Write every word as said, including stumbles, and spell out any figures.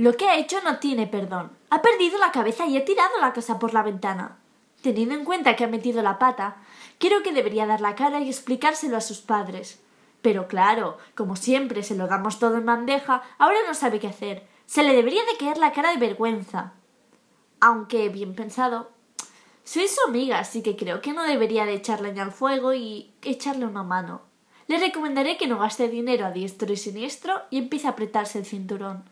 Lo que ha hecho no tiene perdón. Ha perdido la cabeza y ha tirado la casa por la ventana. Teniendo en cuenta que ha metido la pata, creo que debería dar la cara y explicárselo a sus padres. Pero claro, como siempre se lo damos todo en bandeja, ahora no sabe qué hacer. Se le debería de caer la cara de vergüenza. Aunque, bien pensado, soy su amiga, así que creo que no debería de echar leña al fuego y echarle una mano. Le recomendaré que no gaste dinero a diestro y siniestro y empiece a apretarse el cinturón.